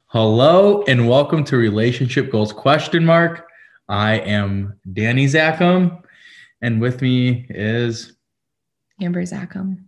Hello and welcome to Relationship Goals ? I am Danny Zackham, and with me is Amber Zackham.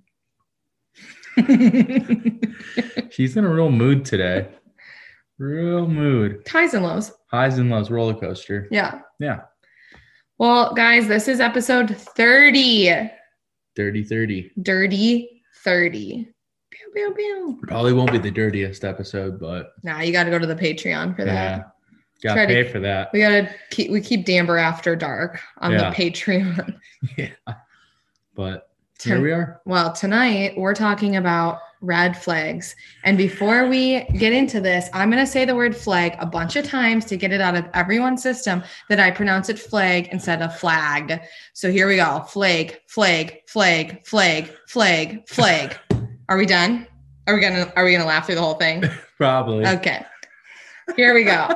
she's in a real mood today. Real mood. Highs and lows. Highs and lows roller coaster. Yeah. Yeah. Well, guys, this is episode 30. Dirty 30. Dirty 30. Pew, pew, pew. Probably won't be the dirtiest episode, but Nah, you got to go to the Patreon for that. Gotta pay for that. We keep Damber after dark on the Patreon. Yeah. But here we are. Well, tonight we're talking about red flags. And before we get into this, I'm going to say the word flag a bunch of times to get it out of everyone's system that I pronounce it flag instead of flag. So here we go. Flag, flag, flag, flag, flag, flag. Are we done? Are we gonna laugh through the whole thing? Probably. Okay. Here we go.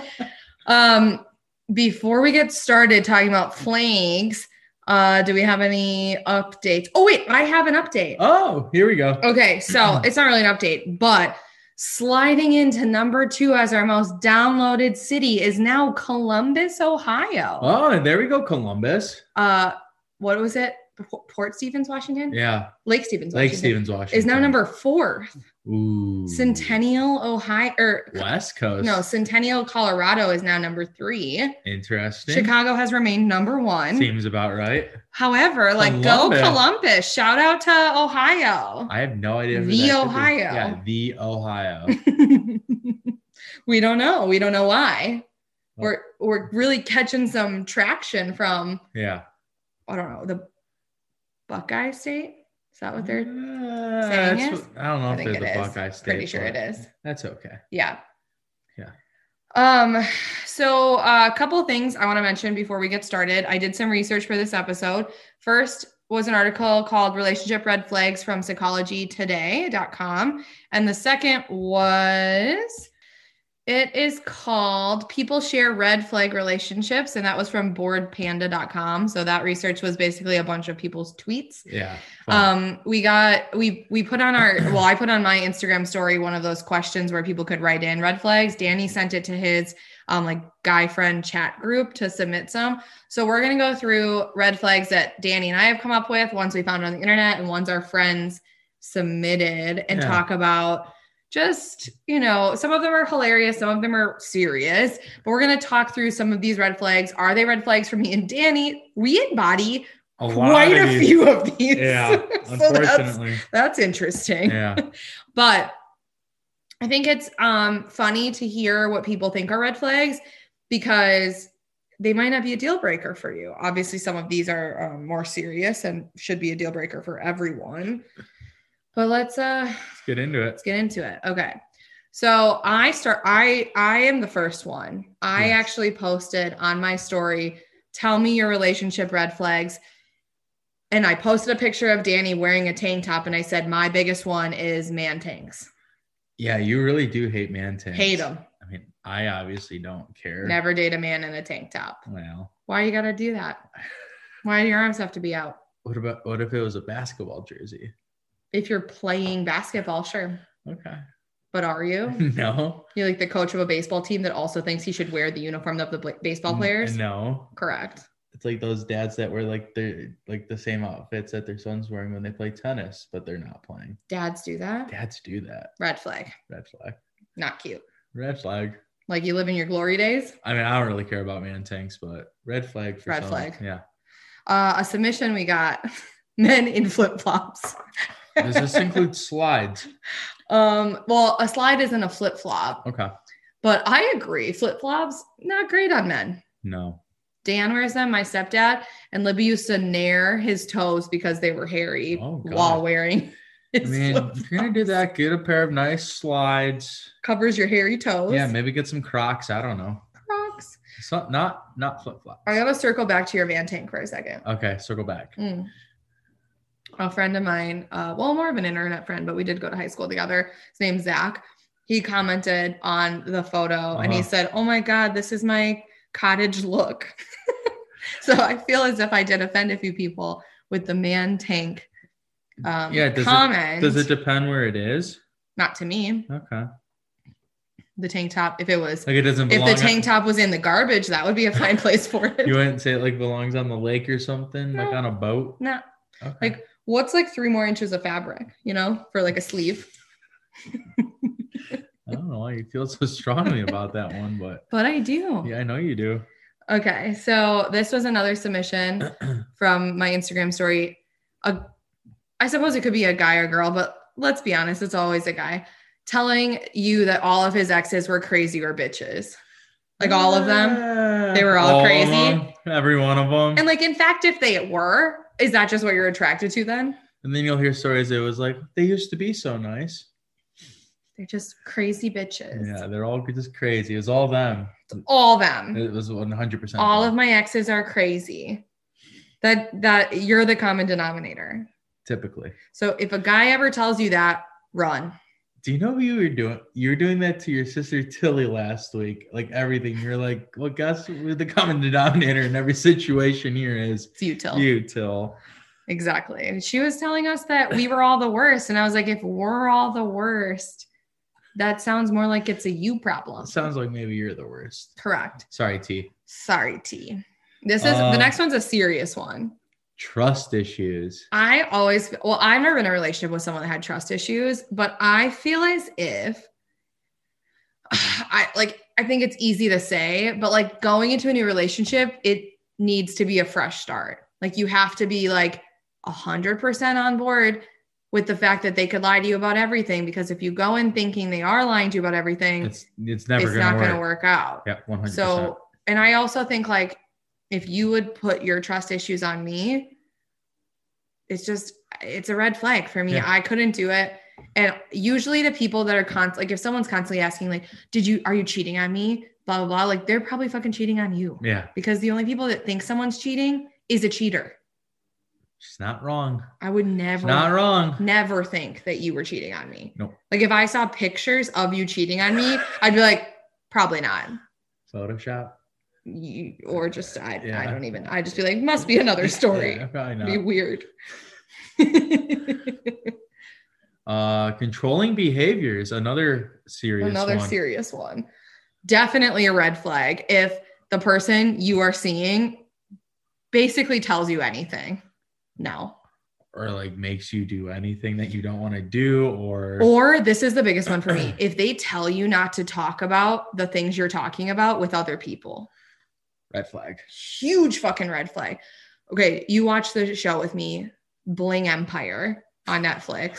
Before we get started talking about flags, do we have any updates? Oh, wait, I have an update. Oh, here we go. Okay, so it's not really an update, but sliding into number 2 as our most downloaded city is now Columbus, Ohio. Oh, and there we go, Columbus. What was it? Port Stevens, Washington? Yeah. Lake Stevens, Washington. Is now number 4. Ooh. Centennial, Ohio, or West Coast. No, Centennial, Colorado is now number 3. Interesting. Chicago has remained number 1. Seems about right. However, go Columbus. Shout out to Ohio. I have no idea. The Ohio. Yeah, the Ohio. We don't know. We don't know why. We're really catching some traction from. Yeah. I don't know, the Buckeye State. Is that what they're saying is? I don't know if they're the Buckeye State. Pretty sure it is. That's okay. Yeah. Yeah. So a couple of things I want to mention before we get started. I did some research for this episode. First was an article called Relationship Red Flags from psychologytoday.com. And the second it is called People Share Red Flag Relationships, and that was from boredpanda.com. So that research was basically a bunch of people's tweets. Yeah. We put on I put on my Instagram story one of those questions where people could write in red flags. Danny sent it to his guy friend chat group to submit some. So we're going to go through red flags that Danny and I have come up with, ones we found on the internet and ones our friends submitted, and talk about just, some of them are hilarious. Some of them are serious, but we're going to talk through some of these red flags. Are they red flags for me and Danny? We embody quite a few of these. Yeah, So unfortunately. that's interesting. Yeah. But I think it's funny to hear what people think are red flags because they might not be a deal breaker for you. Obviously, some of these are more serious and should be a deal breaker for everyone. But let's get into it. Let's get into it. Okay. So I am the first one. I actually posted on my story, tell me your relationship red flags. And I posted a picture of Danny wearing a tank top. And I said, my biggest one is man tanks. Yeah. You really do hate man tanks. Hate them. I mean, I obviously don't care. Never date a man in a tank top. Well, why you got to do that? Why do your arms have to be out? What if it was a basketball jersey? If you're playing basketball, sure. Okay. But are you? No. You're like the coach of a baseball team that also thinks he should wear the uniform of the baseball players? No. Correct. It's like those dads that wear the same outfits that their son's wearing when they play tennis, but they're not playing. Dads do that? Dads do that. Red flag. Red flag. Not cute. Red flag. Like you live in your glory days? I mean, I don't really care about man tanks, but red flag for red some. Flag. Yeah. A submission we got. Men in flip-flops. Does this include slides? Well, a slide isn't a flip-flop. Okay. But I agree. Flip-flops, not great on men. No. Dan wears them, my stepdad, and Libby used to nair his toes because they were hairy while wearing his flip-flops. If you're going to do that, get a pair of nice slides. Covers your hairy toes. Yeah, maybe get some Crocs. I don't know. Crocs. So, not flip-flops. I got to circle back to your man tank for a second. Okay, circle back. A friend of mine, more of an internet friend, but we did go to high school together. His name's Zach. He commented on the photo and he said, oh my God, this is my cottage look. So I feel as if I did offend a few people with the man tank comment. Does it depend where it is? Not to me. Okay. the tank top. If it was, Like it doesn't if belong the tank top was in the garbage, that would be a fine place for it. You wouldn't say it like belongs on the lake or something, like No. on a boat? No. Okay. Like what's like 3 more inches of fabric, for like a sleeve? I don't know why you feel so strongly about that one, But I do. yeah, I know you do. Okay. So this was another submission from my Instagram story. I suppose it could be a guy or girl, but let's be honest, it's always a guy telling you that all of his exes were crazy or bitches. Like all of them. They were all crazy. Them, every one of them. And like, in fact, if they were, is that just what you're attracted to then? And then you'll hear stories. It was like, they used to be so nice. They're just crazy bitches. Yeah, they're all just crazy. It was all them. It's all them. It was 100%. All them. of my exes are crazy. That you're the common denominator. Typically. So if a guy ever tells you that, run. Do you know who you were doing? You were doing that to your sister Tilly last week. Like everything. You're like, well, guess what the common denominator in every situation here is? It's you, Till. You, Till. Exactly. And she was telling us that we were all the worst. And I was like, if we're all the worst, that sounds more like it's a you problem. It sounds like maybe you're the worst. Correct. Sorry, T. Sorry, T. This is the next one's a serious one. Trust issues. I've never been in a relationship with someone that had trust issues, but I feel as if I think it's easy to say, but like going into a new relationship, it needs to be a fresh start. Like you have to be like 100% on board with the fact that they could lie to you about everything, because if you go in thinking they are lying to you about everything, it's never going to work out. Yeah, 100%. So, and I also think like if you would put your trust issues on me, it's a red flag for me. Yeah. I couldn't do it. And usually the people that are like, if someone's constantly asking like, are you cheating on me? Blah, blah, blah. Like they're probably fucking cheating on you. Yeah. Because the only people that think someone's cheating is a cheater. She's not wrong. I would never, not wrong. Never think that you were cheating on me. Nope. Like if I saw pictures of you cheating on me, I'd be like, probably not. Photoshop. Or just, I just be like, must be another story. Yeah, probably not. Be weird. Controlling behaviors, another serious one. Definitely a red flag if the person you are seeing basically tells you anything. No. Or like makes you do anything that you don't want to do, or this is the biggest one for me. If they tell you not to talk about the things you're talking about with other people. Red flag. Huge fucking red flag. Okay, you watch the show with me, Bling Empire on Netflix.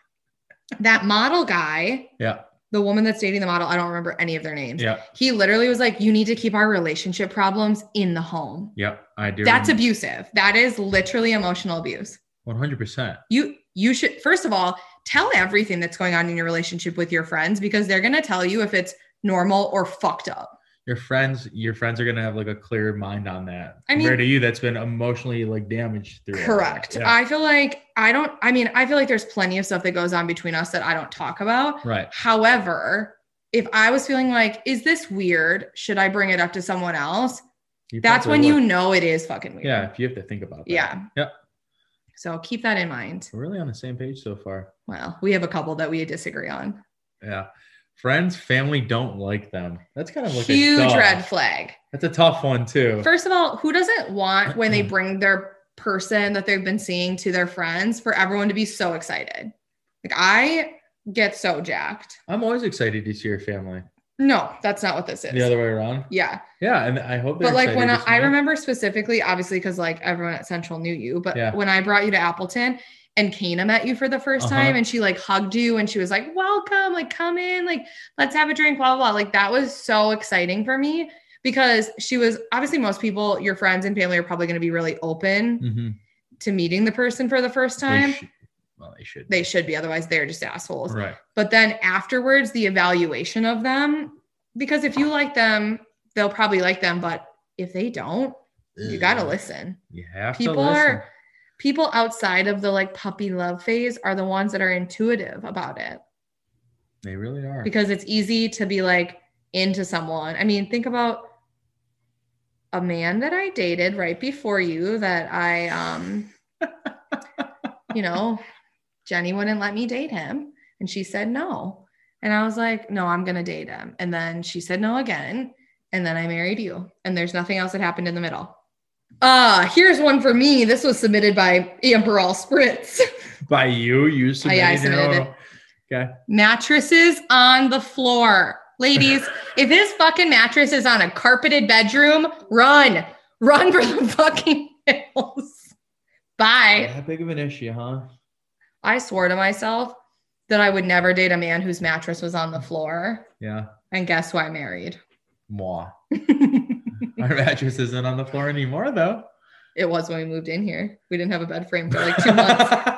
That model guy. Yeah. The woman that's dating the model, I don't remember any of their names. Yeah. He literally was like, you need to keep our relationship problems in the home. Yeah, I do. That's abusive. That is literally emotional abuse. 100%. You should, first of all, tell everything that's going on in your relationship with your friends, because they're going to tell you if it's normal or fucked up. Your friends are going to have like a clear mind on that. I mean, compared to you that's been emotionally like damaged through it. Correct. Yeah. I feel like there's plenty of stuff that goes on between us that I don't talk about. Right. However, if I was feeling like, is this weird? Should I bring it up to someone else? That's when you know it is fucking weird. Yeah. If you have to think about that. Yeah. Yeah. So keep that in mind. We're really on the same page so far. Well, we have a couple that we disagree on. Yeah. Friends, family don't like them. That's kind of like huge red flag. That's a tough one too. First of all, who doesn't want when they bring their person that they've been seeing to their friends for everyone to be so excited? Like I get so jacked. I'm always excited to see your family. No, that's not what this is. The other way around? Yeah. Yeah, and I hope they're But like excited when I remember specifically, obviously, because like everyone at Central knew you, but when I brought you to Appleton and Kana met you for the first time and she like hugged you and she was like, welcome, like come in, like let's have a drink, blah, blah, blah. Like that was so exciting for me because she was obviously most people, your friends and family are probably going to be really open to meeting the person for the first time. They should be. Otherwise they're just assholes. Right. But then afterwards, the evaluation of them, because if you like them, they'll probably like them. But if they don't, you got to listen. You have to listen. People outside of the like puppy love phase are the ones that are intuitive about it. They really are. Because it's easy to be like into someone. I mean, think about a man that I dated right before you that I, Jenny wouldn't let me date him. And she said no. And I was like, no, I'm going to date him. And then she said no again. And then I married you. And there's nothing else that happened in the middle. Here's one for me. This was submitted by Amber All Spritz. By you? You submitted, I submitted it. Okay. Mattresses on the floor. Ladies, if his fucking mattress is on a carpeted bedroom, run. Run for the fucking hills. Bye. How big of an issue, huh? I swore to myself that I would never date a man whose mattress was on the floor. Yeah. And guess who I married? Moi. Our mattress isn't on the floor anymore, though. It was when we moved in here. We didn't have a bed frame for like 2 months.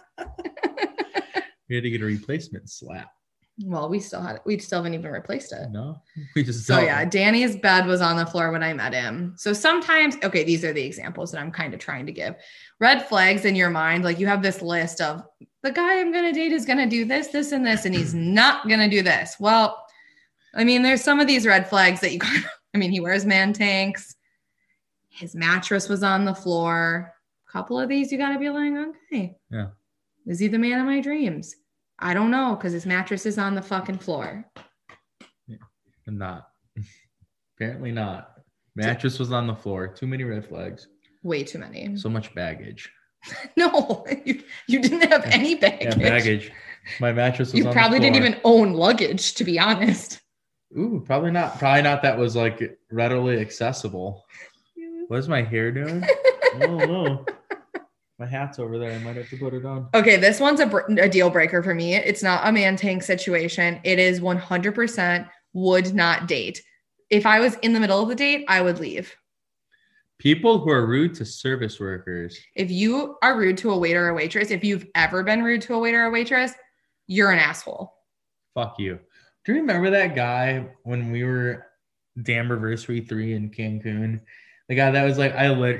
We had to get a replacement slab. Well, we still haven't even replaced it. No, we just So yeah, Danny's bed was on the floor when I met him. So sometimes, okay, these are the examples that I'm kind of trying to give. Red flags in your mind, like you have this list of the guy I'm going to date is going to do this, this, and this, and he's not going to do this. Well, I mean, there's some of these red flags that you kind of, I mean, he wears man tanks. His mattress was on the floor. A couple of these, you got to be like, okay. Yeah. Is he the man of my dreams? I don't know, because his mattress is on the fucking floor. Yeah, not. Apparently not. Mattress was on the floor. Too many red flags. Way too many. So much baggage. No, you didn't have any baggage. Yeah, baggage. My mattress was on the floor. You probably didn't even own luggage, to be honest. Ooh, probably not. Probably not that was like readily accessible. What is my hair doing? Oh, no. My hat's over there. I might have to put it on. Okay, this one's a deal breaker for me. It's not a man tank situation. It is 100% would not date. If I was in the middle of the date, I would leave. People who are rude to service workers. If you are rude to a waiter or waitress, if you've ever been rude to a waiter or waitress, you're an asshole. Fuck you. Do you remember that guy when we were Damniversary 3 in Cancun? The guy that was like,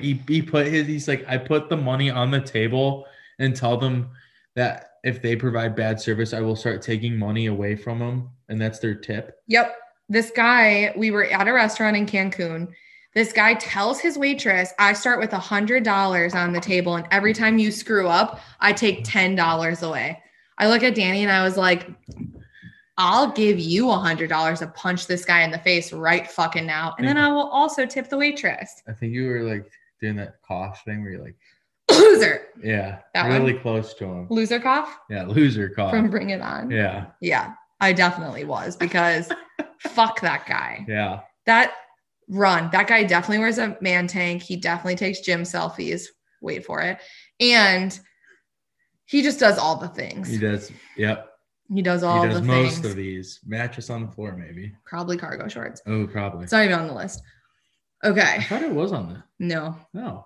he's like, I put the money on the table and tell them that if they provide bad service, I will start taking money away from them. And that's their tip. Yep. This guy, we were at a restaurant in Cancun. This guy tells his waitress, I start with $100 on the table. And every time you screw up, I take $10 away. I look at Danny and I was like, I'll give you $100 to punch this guy in the face right fucking now. And then I will also tip the waitress. I think you were like doing that cough thing where you're like, loser. Yeah. That really one? Close to him. Loser cough? Yeah. Loser cough. From Bring It On. Yeah. Yeah. I definitely was because fuck that guy. Yeah. That guy definitely wears a man tank. He definitely takes gym selfies. Wait for it. And he just does all the things. He does. Yep. He does all the things. He does most of these. Mattress on the floor, maybe. Probably cargo shorts. Oh, probably. It's not even on the list. Okay. I thought it was on there. No. No.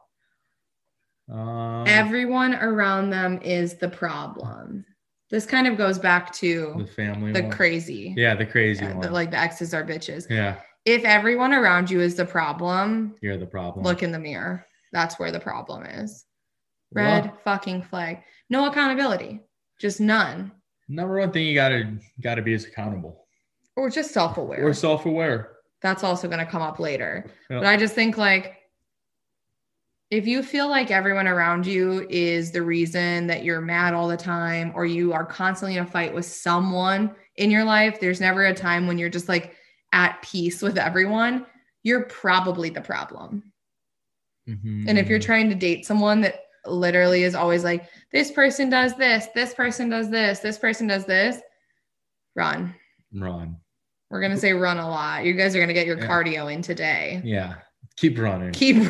Everyone around them is the problem. This kind of goes back to the family the one. Crazy. Yeah, the crazy one. Like the exes are bitches. Yeah. If everyone around you is the problem, you're the problem. Look in the mirror. That's where the problem is. Red fucking flag. No accountability. Just none. Number one thing you gotta be is accountable. Or just self-aware. Or self-aware. That's also going to come up later. Yep. But I just think like, if you feel like everyone around you is the reason that you're mad all the time, or you are constantly in a fight with someone in your life, there's never a time when you're just like at peace with everyone, you're probably the problem. Mm-hmm. And if you're trying to date someone that literally is always like, this person does this person does this person does this, run. We're going to say run a lot. You guys are going to get your cardio in today. Yeah. Keep running.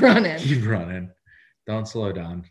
Don't slow down.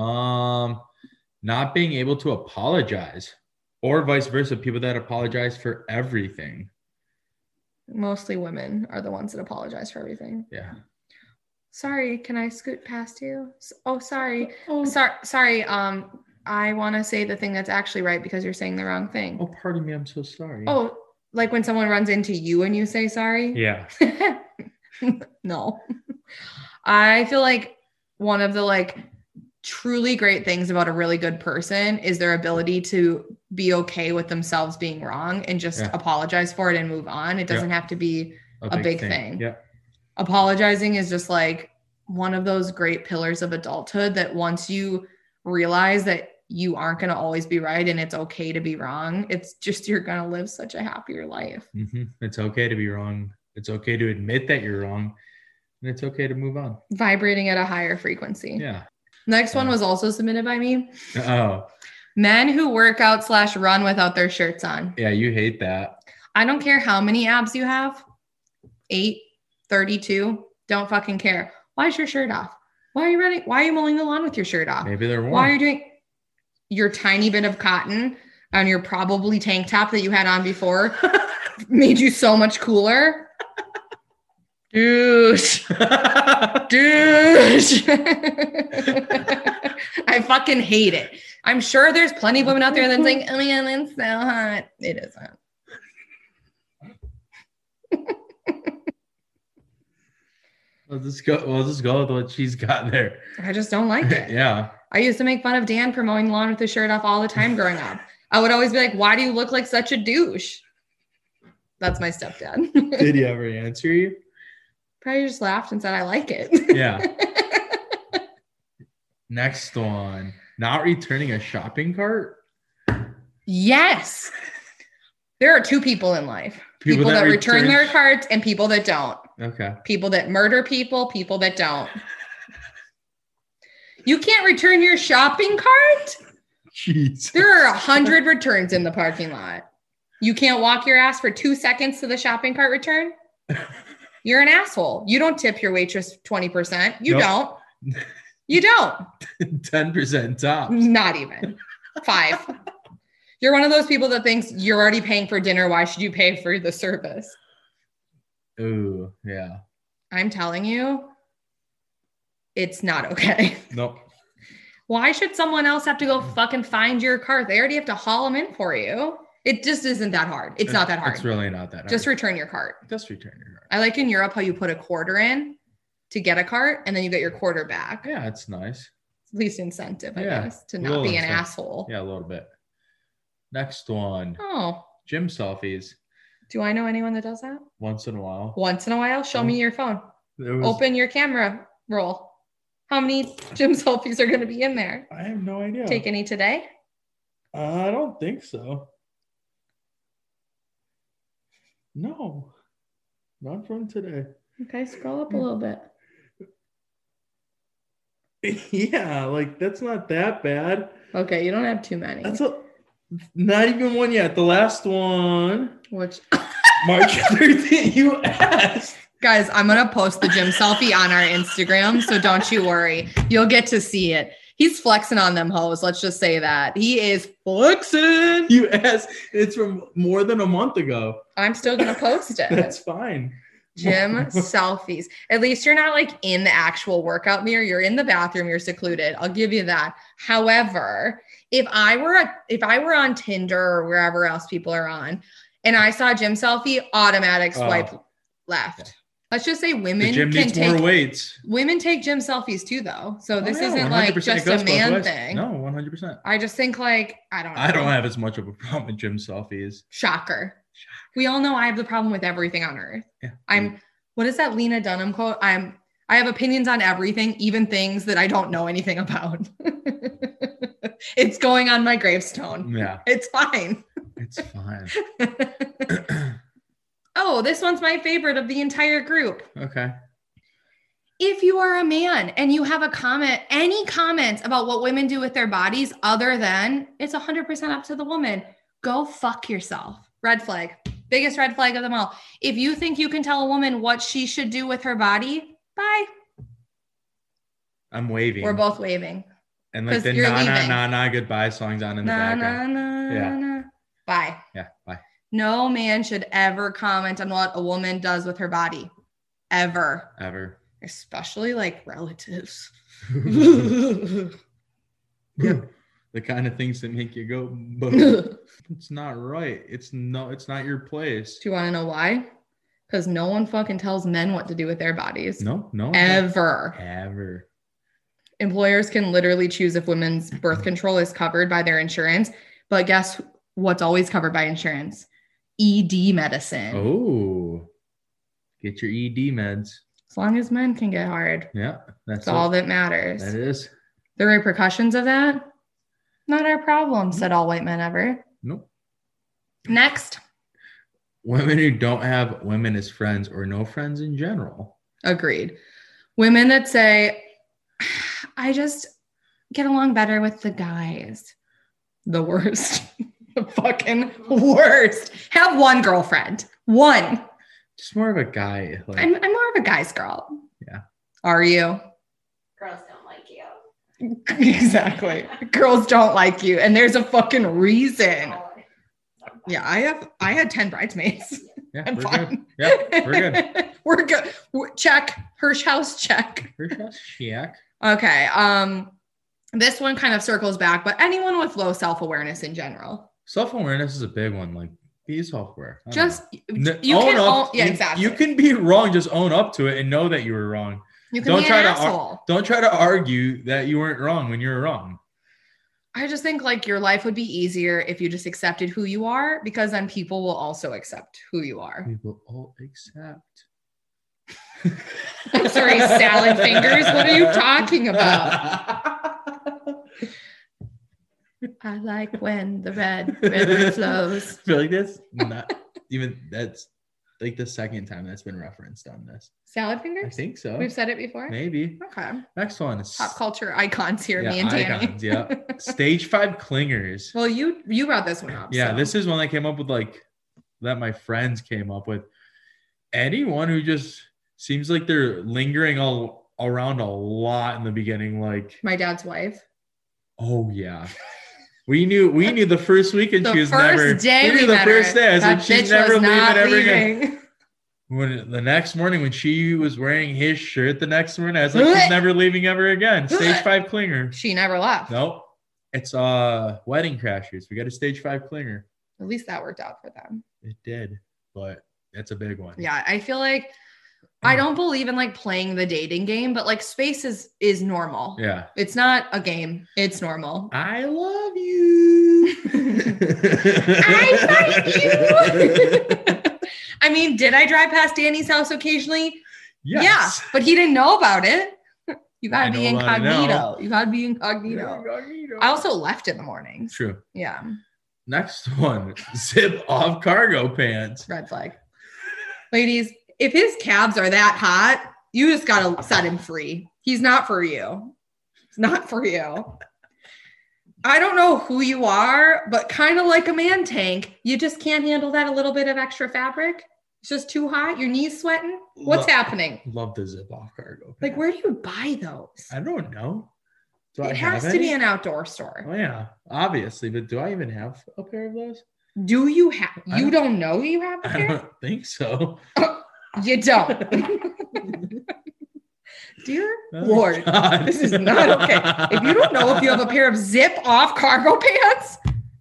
Not being able to apologize, or vice versa, people that apologize for everything. Mostly women are the ones that apologize for everything. Yeah. Sorry, can I scoot past you? Oh, sorry. Sorry. I want to say the thing that's actually right because you're saying the wrong thing. Oh, pardon me. I'm so sorry. Oh, like when someone runs into you and you say sorry? Yeah. No. I feel like one of the like truly great things about a really good person is their ability to be okay with themselves being wrong and just apologize for it and move on. It doesn't have to be a big thing. Yeah. Apologizing is just like one of those great pillars of adulthood that once you realize that you aren't going to always be right and it's okay to be wrong. It's just you're going to live such a happier life. It's okay to be wrong. It's okay to admit that you're wrong. And it's okay to move on. Vibrating at a higher frequency. Yeah. Next one was also submitted by me. Oh. Men who work out / run without their shirts on. Yeah, you hate that. I don't care how many abs you have. 8, 32. Don't fucking care. Why is your shirt off? Why are you running? Why are you mowing the lawn with your shirt off? Maybe they're warm. Why are you doing your tiny bit of cotton on your probably tank top that you had on before made you so much cooler? Douche. Douche. I fucking hate it. I'm sure there's plenty of women out there that's like, oh man, it's so hot. It isn't. We'll just go with what she's got there. I just don't like it. Yeah. I used to make fun of Dan for mowing the lawn with his shirt off all the time growing up. I would always be like, why do you look like such a douche? That's my stepdad. Did he ever answer you? Probably just laughed and said, I like it. Yeah. Next one. Not returning a shopping cart? Yes. There are two people in life. People that return their carts and people that don't. Okay. People that murder people that don't. You can't return your shopping cart? Jeez. There are 100 returns in the parking lot. You can't walk your ass for 2 seconds to the shopping cart return? You're an asshole. You don't tip your waitress 20%. You don't. You don't. 10% tops. Not even. 5. You're one of those people that thinks you're already paying for dinner. Why should you pay for the service? Ooh, yeah. I'm telling you, it's not okay. Nope. Why should someone else have to go fucking find your cart? They already have to haul them in for you. It just isn't that hard. It's not that hard. It's really not that hard. Just return your cart. Just return your cart. I like in Europe how you put a quarter in to get a cart and then you get your quarter back. Yeah, it's nice. At least incentive, I guess, to not be an asshole. Yeah, a little bit. Next one. Oh. Gym selfies. Do I know anyone that does that? Once in a while. Once in a while? Show me your phone. Open your camera roll. How many gym selfies are going to be in there? I have no idea. Take any today? I don't think so. No. Not from today. Okay, scroll up a little bit. Yeah, like that's not that bad. Okay, you don't have too many. Not even one yet. The last one. Which March 13th. You asked. Guys, I'm going to post the gym selfie on our Instagram, so don't you worry. You'll get to see it. He's flexing on them hoes. Let's just say that. He is flexing. You asked. It's from more than a month ago. I'm still going to post it. That's fine. Gym selfies. At least you're not like in the actual workout mirror. You're in the bathroom. You're secluded. I'll give you that. However, if I were on Tinder or wherever else people are on, and I saw a gym selfie, automatic swipe left. Okay. Let's just say women can take more weights. Women take gym selfies too, though. So this isn't like just a man thing. No, 100%. I just think like, I don't know. I don't have as much of a problem with gym selfies. Shocker. We all know I have the problem with everything on earth. Yeah. What is that Lena Dunham quote? I have opinions on everything, even things that I don't know anything about. It's going on my gravestone. Yeah. It's fine. It's fine. Oh, this one's my favorite of the entire group. Okay. If you are a man and you have any comments about what women do with their bodies other than it's 100% up to the woman, go fuck yourself. Red flag. Biggest red flag of them all. If you think you can tell a woman what she should do with her body, bye. I'm waving. We're both waving. And like the na goodbye song's on in the background. Yeah. Bye. Yeah, bye. No man should ever comment on what a woman does with her body. Ever. Especially like relatives. Yeah. The kind of things that make you go, but it's not right. It's not your place. Do you want to know why? Because no one fucking tells men what to do with their bodies. No. Ever. Employers can literally choose if women's birth control is covered by their insurance. But guess what's always covered by insurance? ED medicine. Oh, get your ED meds. As long as men can get hard. Yeah. That's all that matters. That is. The repercussions of that? Not our problem, said all white men ever. Nope. Next. Women who don't have women as friends or no friends in general. Agreed. Women that say, I just get along better with the guys. The worst. The fucking worst. Have one girlfriend. One. Just more of a guy. Like, I'm more of a guy's girl. Yeah. Are you? Girls don't like you. Exactly. Girls don't like you. And there's a fucking reason. Yeah, I had 10 bridesmaids. yeah, I'm we're fine. good. Yeah, we're good. We're good. Check. Hirsch house check. First house, check. Okay. This one kind of circles back, but anyone with low self-awareness in general. Self-awareness is a big one. Like, be self-aware. Just N- you own can up. own, yeah, You- exactly. You can be wrong. Just own up to it and know that you were wrong. You can Don't be try an to asshole. Don't try to argue that you weren't wrong when you were wrong. I just think like your life would be easier if you just accepted who you are, because then people will also accept who you are. We will all accept. I'm sorry, salad fingers. What are you talking about? I like when the red river flows. I feel like that's not even that's like the second time that's been referenced on this. Salad I fingers? think so. We've said it before. Maybe. Okay. Next one is Pop culture icons here, me and icons, Danny. yeah. Stage 5 clingers. Well, you brought this one up. Yeah, so. this is one I came up with, like that my friends came up with. Anyone who just seems like they're lingering all around a lot in the beginning, like, My dad's wife. oh yeah. We knew the first weekend she was never. Day we knew the first day. I was that like, she's bitch never was leaving not ever again. leaving. When the next morning, when she was wearing his shirt, the next morning, I was like, she's never leaving ever again. Stage 5 clinger. She never left. Nope. It's Wedding Crashers. We got a stage 5 clinger. At least that worked out for them. It did, but it's a big one. Yeah, I feel like I don't believe in like playing the dating game, but like space is normal. Yeah. It's not a game. It's normal. I love you. I like you. I mean, did I drive past Danny's house occasionally? Yes. Yeah, but he didn't know about it. You gotta I be know about it now. incognito. You gotta be incognito. I also left in the mornings. True. Yeah, Next one, zip off cargo pants. red flag. Ladies, if his calves are that hot, you just gotta set him free. He's not for you. It's not for you. I don't know who you are, but kind of like a man tank, you just can't handle that a little bit of extra fabric. It's just too hot. Your knees sweating. What's happening? Love the zip off cargo pants. Like, where do you buy those? I don't know. Do I It have has to any? be an outdoor store. Oh yeah, obviously, but do I even have a pair of those? Do you have? I You don't- don't know you have a I pair? don't think so. You don't. Dear Oh, Lord, God. this is not okay. If you don't know if you have a pair of zip-off cargo pants,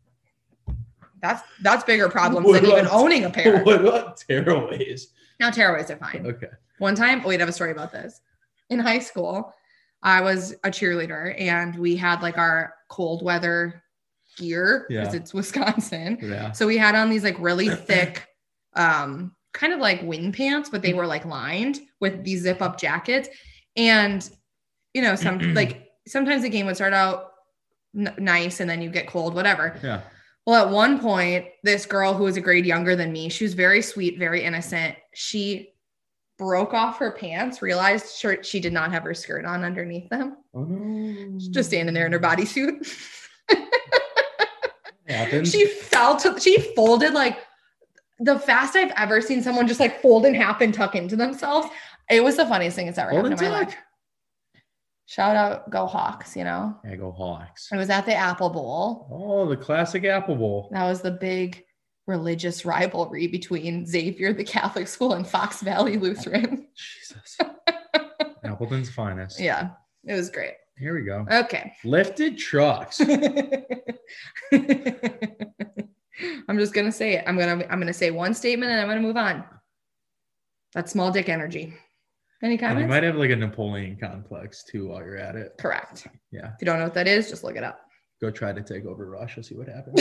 that's bigger problems What than even about- owning a pair. What about tearaways? Now, tearaways are fine. Okay. One time, wait, I have a story about this. In high school, I was a cheerleader and we had like our cold weather gear because Yeah. it's Wisconsin. Yeah. So we had on these like really thick, kind of like wind pants, but they were like lined with these zip up jackets. And, you know, sometimes the game would start out nice and then you get cold, whatever. Yeah. Well, at one point, this girl who was a grade younger than me, she was very sweet, very innocent. She broke off her pants, realized she did not have her skirt on underneath them. Oh no. She's just standing there in her bodysuit. Happens. She folded like the fast I've ever seen someone just like fold in half and tuck into themselves. It was the funniest thing that's ever Hold happened and in my tuck. life. Shout out, go Hawks, you know? Yeah, go Hawks. It was at the Apple Bowl. Oh, the classic Apple Bowl. That was the big religious rivalry between Xavier, the Catholic school, and Fox Valley Lutheran. Jesus. Appleton's finest. Yeah, it was great. Here we go. Okay. Lifted trucks. I'm just gonna say it. I'm gonna say one statement and I'm gonna move on. That's small dick energy. Any And you comments? might have like a Napoleon complex too while you're at it. Correct. Yeah. If you don't know what that is, just look it up. Go try to take over Russia, see what happens.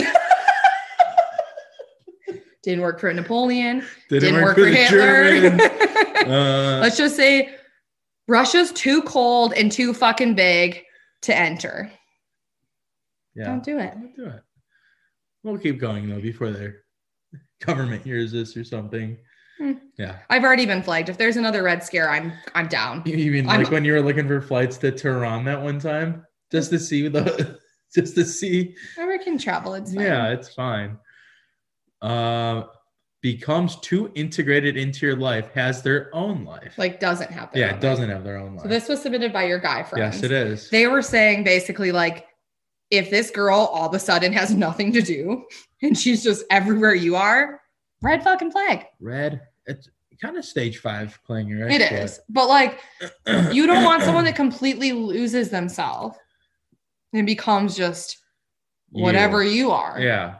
Didn't work for Napoleon. Didn't Work for the Hitler. Germans. Let's just say Russia's too cold and too fucking big to enter. Yeah. Don't do it. Don't do it. We'll keep going though before their government hears this or something. Yeah. I've already been flagged. If there's another Red Scare, I'm down. You mean like when you were looking for flights to Tehran that one time? Just to see Whenever I can travel, it's fine. Yeah, it's fine. Becomes too integrated into your life, has their own life. Like doesn't have their own it doesn't life. have their own life. So this was submitted by your guy friends. Yes, it is. They were saying basically like, if this girl all of a sudden has nothing to do and she's just everywhere you are, red fucking flag. Red. It's kind of stage 5 playing, right? It is. But like, you don't want someone that completely loses themselves and becomes just whatever you are. Yeah.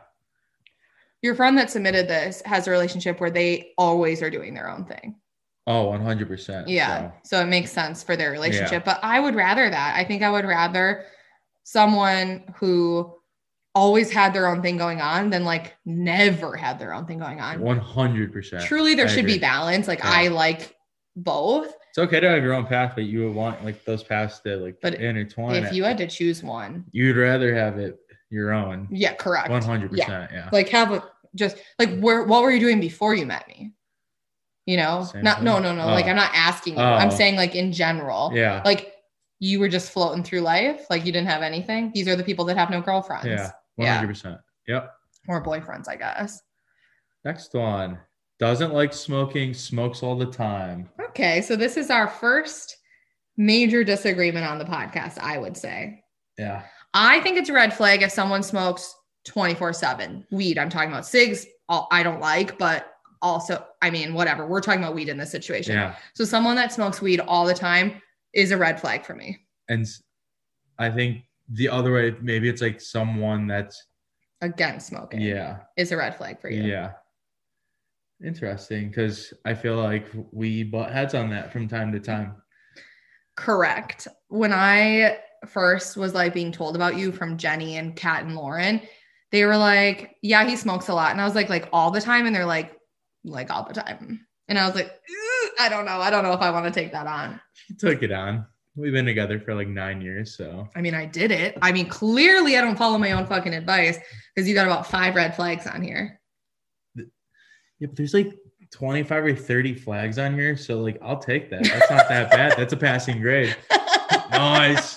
Your friend that submitted this has a relationship where they always are doing their own thing. Oh, 100%. Yeah. So it makes sense for their relationship. But I would rather that. I think I would rather someone who always had their own thing going on than like never had their own thing going on. 100%. Truly, there I should agree. be balance. Like Yeah. I like both. It's okay to have your own path, but you would want like those paths to like But intertwine. If you had to choose one, You'd rather have it your own. yeah, correct. 100%. Yeah. Like have a just like what were you doing before you met me? You know, Same no. thing. Like Oh. I'm not asking you. Oh. I'm saying like in general. Yeah. Like you were just floating through life. Like you didn't have anything. These are the people that have no girlfriends. Yeah. Yeah. 100%. Yep. Or boyfriends, I guess. Next one. Doesn't like smoking, smokes all the time. Okay. So this is our first major disagreement on the podcast, I would say. Yeah. I think it's a red flag if someone smokes 24/7. Weed, I'm talking about cigs. I don't like, but also, I mean, whatever. We're talking about weed in this situation. Yeah. So someone that smokes weed all the time is a red flag for me. And I think the other way, maybe it's like someone that's Against smoking. yeah. Is a red flag for you. Yeah. Interesting, because I feel like we butt heads on that from time to time. Correct. When I first was like being told about you from Jenny and Kat and Lauren, they were like, yeah, he smokes a lot. And I was like all the time. And they're like all the time. And I was like, I don't know. I don't know if I want to take that on. She took it on. We've been together for like 9 years, so. I mean, I did it. I mean, clearly I don't follow my own fucking advice because you got about 5 red flags on here. Yeah, but there's like 25 or 30 flags on here, so like I'll take that. That's not that bad. That's a passing grade. Nice.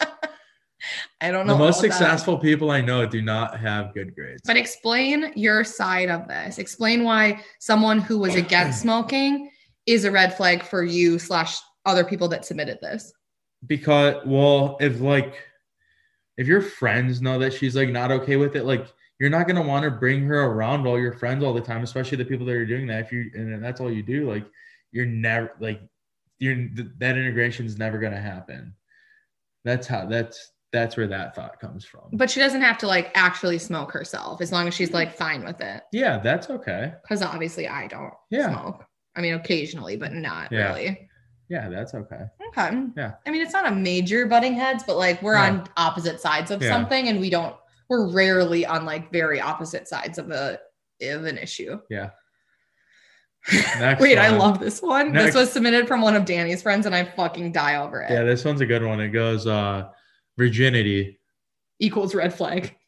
I don't know. The most about that. successful people I know do not have good grades. But explain your side of this. Explain why someone who was against smoking is a red flag for you / other people that submitted this. Because, well, if your friends know that she's like not okay with it, like you're not gonna want to bring her around all your friends all the time, especially the people that are doing that. And that's all you do, like you're never like that integration is never gonna happen. That's where that thought comes from. But she doesn't have to like actually smoke herself as long as she's like fine with it. Yeah, that's okay. Because obviously I don't smoke. I mean, occasionally, but not really. Yeah, that's okay. Okay. Yeah. I mean, it's not a major butting heads, but like we're on opposite sides of something and we're rarely on like very opposite sides of an issue. Yeah. Next Wait, one. I love this one. Next. This was submitted from one of Danny's friends and I fucking die over it. Yeah, this one's a good one. It goes virginity. Equals red flag.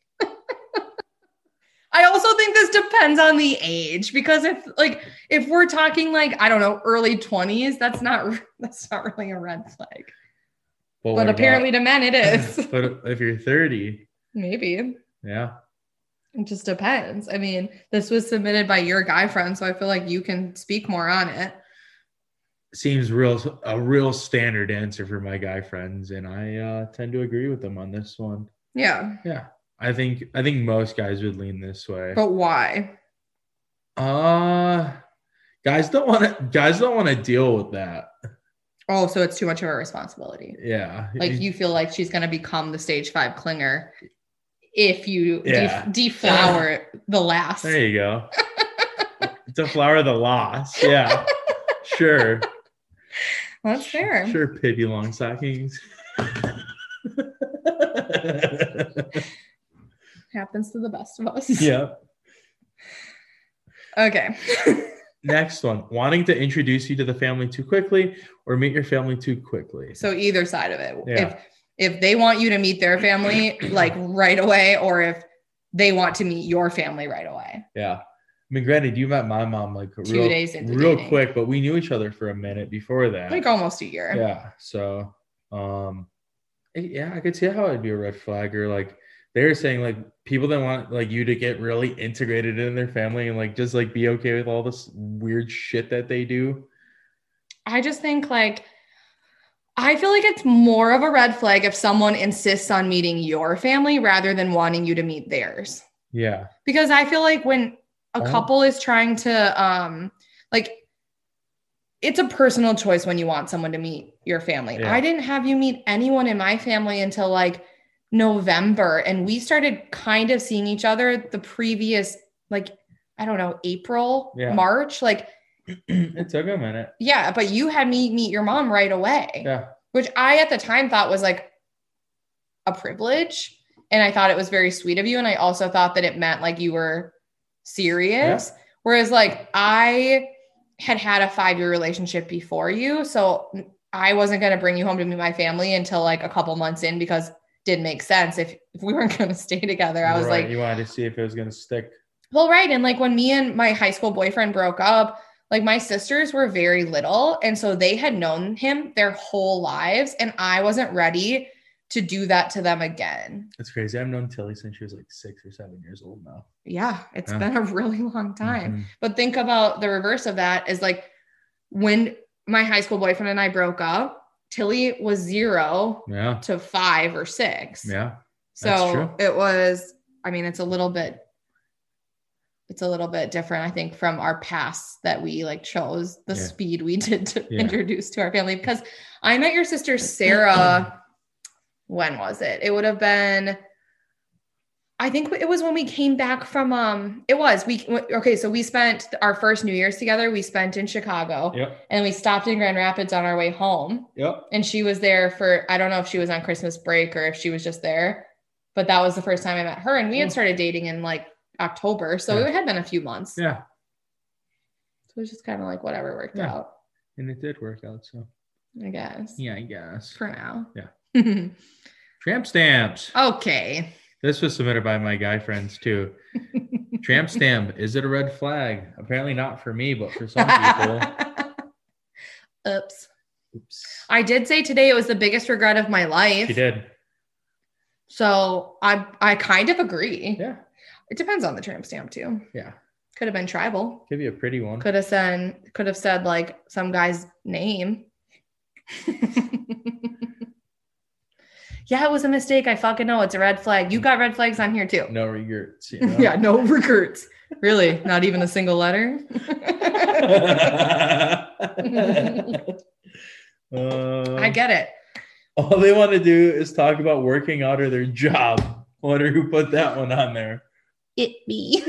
I also think this depends on the age because if we're talking like, I don't know, early 20s, that's not really a red flag. But apparently to men it is. But if you're 30, maybe. Yeah. It just depends. I mean, this was submitted by your guy friend, so I feel like you can speak more on it. Seems a real standard answer for my guy friends, and I tend to agree with them on this one. Yeah. Yeah. I think most guys would lean this way. But why? Guys don't want to deal with that. Oh, so it's too much of a responsibility. Yeah. Like you feel like she's going to become the stage 5 clinger if you deflower the last. There you go. Deflower the loss. Yeah. Sure. That's fair. Sure, Pippi Longstockings. Happens to the best of us. Yeah. Okay. Next one. Wanting to introduce you to the family too quickly or meet your family too quickly. So either side of it. Yeah. if they want you to meet their family like right away, or if they want to meet your family right away. Yeah. I mean, granted, you met my mom like 2 days into real dating. quick, but we knew each other for a minute before that. Like almost a year. Yeah. So, yeah, I could see how it'd be a red flag, or like they were saying, like people that want like you to get really integrated in their family and like just like be okay with all this weird shit that they do. I just think like, I feel like it's more of a red flag if someone insists on meeting your family rather than wanting you to meet theirs. Yeah. Because I feel like when a couple is trying to, like, it's a personal choice when you want someone to meet your family. Yeah. I didn't have you meet anyone in my family until like November. And we started kind of seeing each other the previous, like, I don't know, April, March, like. It took a minute. Yeah, but you had me meet your mom right away. Yeah. Which I at the time thought was like a privilege. And I thought it was very sweet of you. And I also thought that it meant like you were serious. Yeah. Whereas like I had a 5-year relationship before you. So I wasn't going to bring you home to meet my family until like a couple months in, because it didn't make sense if we weren't going to stay together. I was like, you wanted to see if it was going to stick. Well, right. And like when me and my high school boyfriend broke up, like my sisters were very little. And so they had known him their whole lives. And I wasn't ready to do that to them again. It's crazy. I've known Tilly since she was like 6 or 7 years old now. Yeah. It's been a really long time. Mm-hmm. But think about the reverse of that is like when my high school boyfriend and I broke up, Tilly was 0 to 5 or 6. Yeah. So it was, I mean, it's a little bit different, I think, from our past that we like chose the speed we did to introduce to our family, because I met your sister, Sarah. When was it? It would have been, I think it was when we came back from, so we spent our first New Year's together. We spent in Chicago and we stopped in Grand Rapids on our way home. And she was there for, I don't know if she was on Christmas break or if she was just there, but that was the first time I met her. And we had started dating in like October. So it had been a few months. Yeah. So it was just kind of like whatever worked out. And it did work out. So I guess. Yeah, I guess. For now. Yeah. Tramp stamps. Okay. This was submitted by my guy friends too. Tramp stamp. Is it a red flag? Apparently not for me, but for some people. Oops. I did say today it was the biggest regret of my life. She did. So I kind of agree. Yeah. It depends on the tramp stamp too. Yeah. Could have been tribal. Could be a pretty one. Could have said like some guy's name. Yeah, it was a mistake. I fucking know. It's a red flag. You got red flags on here too. No regrets. You know? Yeah, no regrets. Really? Not even a single letter? I get it. All they want to do is talk about working out or their job. Wonder who put that one on there. It me.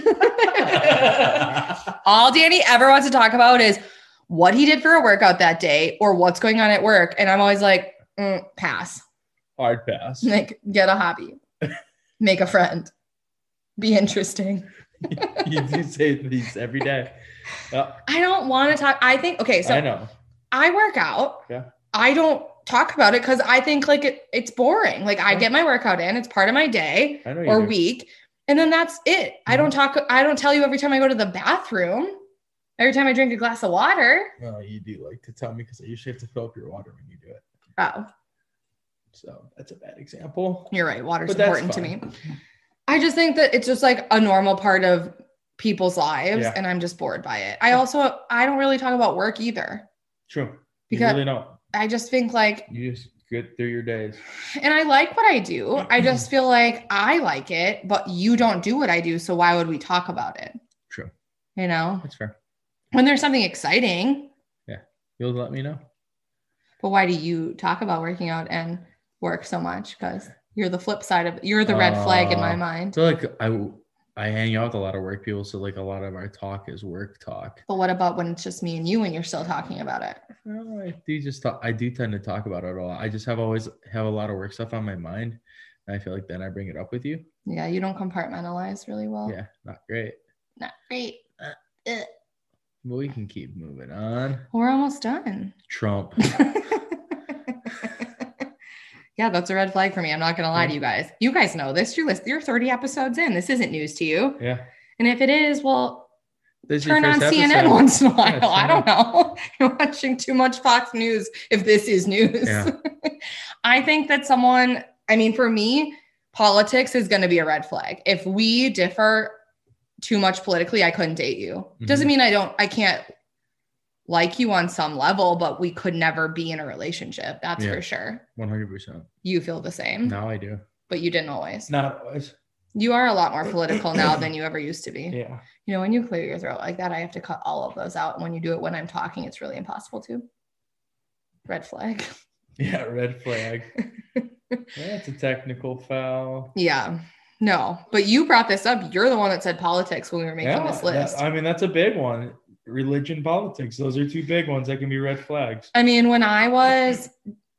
All Danny ever wants to talk about is what he did for a workout that day or what's going on at work. And I'm always like, pass. Hard pass. Like, get a hobby. Make a friend. Be interesting. You do say these every day. I don't want to talk. I think, okay, so I know. I work out. Yeah. I don't talk about it because I think like it's boring. Like I get my workout in. It's part of my day or week. And then that's it. I don't tell you every time I go to the bathroom, every time I drink a glass of water. Well, you do like to tell me because I usually have to fill up your water when you do it. Oh. So that's a bad example. You're right. Water's important to me. I just think that it's just like a normal part of people's lives and I'm just bored by it. I don't really talk about work either. True. You really don't. I just think like you just get through your days. And I like what I do. I just feel like I like it, but you don't do what I do. So why would we talk about it? True. You know? That's fair. When there's something exciting. Yeah. You'll let me know. But why do you talk about working out and work so much? Because you're the flip side of you're the red flag in my mind. So like I hang out with a lot of work people, so like a lot of our talk is work talk. But what about when it's just me and you and you're still talking about it? Well, I do tend to talk about it a lot. I just always have a lot of work stuff on my mind. And I feel like then I bring it up with you. Yeah, you don't compartmentalize really well. Yeah, not great. Not great. But we can keep moving on. We're almost done. Trump. Yeah, that's a red flag for me. I'm not going to lie to you guys. You guys know this. You're 30 episodes in. This isn't news to you. Yeah. And if it is, well, This is your turn on first CNN episode. once in a while. Yeah, I don't know. You're watching too much Fox News if this is news. Yeah. I think that for me, politics is going to be a red flag. If we differ too much politically, I couldn't date you. Doesn't mean I can't like you on some level, but we could never be in a relationship. That's for sure. 100%. You feel the same. Now I do. But you didn't always. Not always. You are a lot more political now than you ever used to be. Yeah. You know, when you clear your throat like that, I have to cut all of those out. And when you do it when I'm talking, it's really impossible to. Red flag. Yeah, red flag. That's a technical foul. Yeah. No, but you brought this up. You're the one that said politics when we were making this list. That's a big one. Religion, politics. Those are two big ones that can be red flags. I mean, when I was...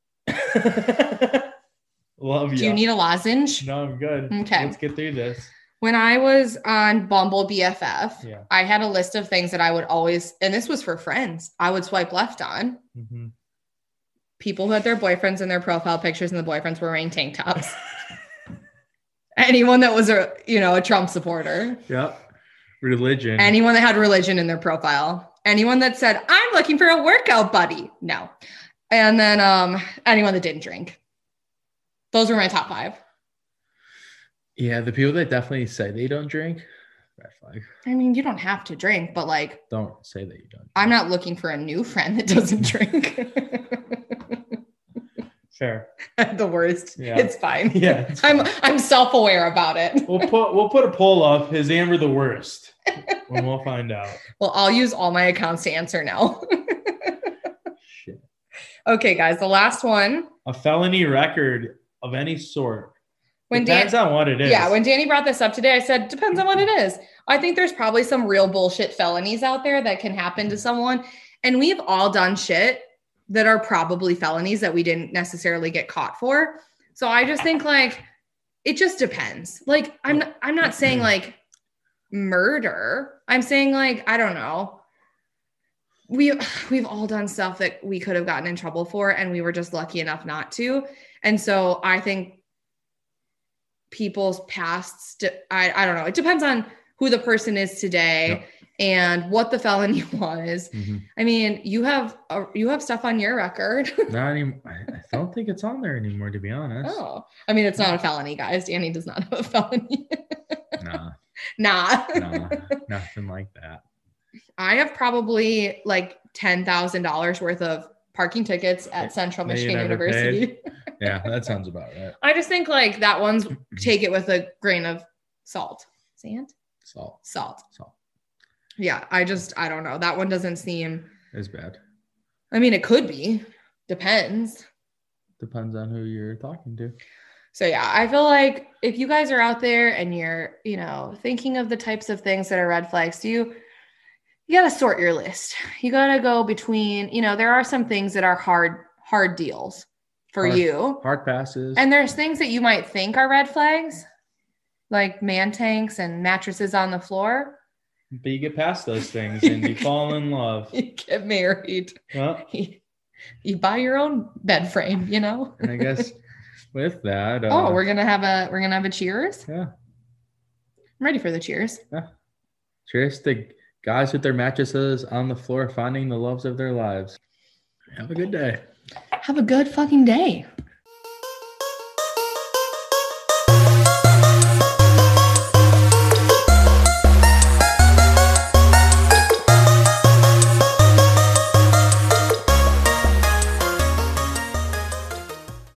Love you. Do you need a lozenge? No, I'm good. Okay. Let's get through this. When I was on Bumble BFF, Yeah. I had a list of things that I would always, and this was for friends, I would swipe left on. Mm-hmm. People who had their boyfriends in their profile pictures and the boyfriends were wearing tank tops. Anyone that was a Trump supporter. Yep. Religion. Anyone that had religion in their profile. Anyone that said, I'm looking for a workout buddy. No. And then anyone that didn't drink. Those were my top 5. Yeah, the people that definitely say they don't drink, red flag. I mean, you don't have to drink, but like, don't say that you don't drink. I'm not looking for a new friend that doesn't drink. Fair. The worst. Yeah. It's fine. Yeah. It's fine. I'm self-aware about it. We'll put a poll up. Is Amber the worst? And we'll find out. Well, I'll use all my accounts to answer now. Shit. Okay, guys, the last one. A felony record of any sort. When Depends on what it is. Yeah, when Danny brought this up today, I said, depends on what it is. I think there's probably some real bullshit felonies out there that can happen to someone. And we've all done shit that are probably felonies that we didn't necessarily get caught for. So I just think like, it just depends. Like, I'm not saying like murder. I'm saying like, I don't know. We've all done stuff that we could have gotten in trouble for and we were just lucky enough not to. And so I think people's pasts, I don't know. It depends on who the person is today. Yep. And what the felony was. Mm-hmm. I mean, you have stuff on your record. Not anymore. I don't think it's on there anymore, to be honest. Oh, I mean, it's not a felony, guys. Danny does not have a felony. Nah, nothing like that. I have probably like $10,000 worth of parking tickets at Central Michigan University. Yeah, that sounds about right. I just think like that one's take it with a grain of salt. Sand? Salt. Yeah, I don't know. That one doesn't seem as bad. I mean, it could be. Depends. Depends on who you're talking to. So yeah, I feel like if you guys are out there and you're, thinking of the types of things that are red flags to you, you got to sort your list. You got to go between, there are some things that are hard deals for you. Hard passes. And there's things that you might think are red flags, like man tanks and mattresses on the floor. But you get past those things and you fall in love. You get married. Well, you buy your own bed frame, And I guess with that. we're gonna have a cheers. Yeah. I'm ready for the cheers. Yeah. Cheers to guys with their mattresses on the floor finding the loves of their lives. Have a good day. Have a good fucking day.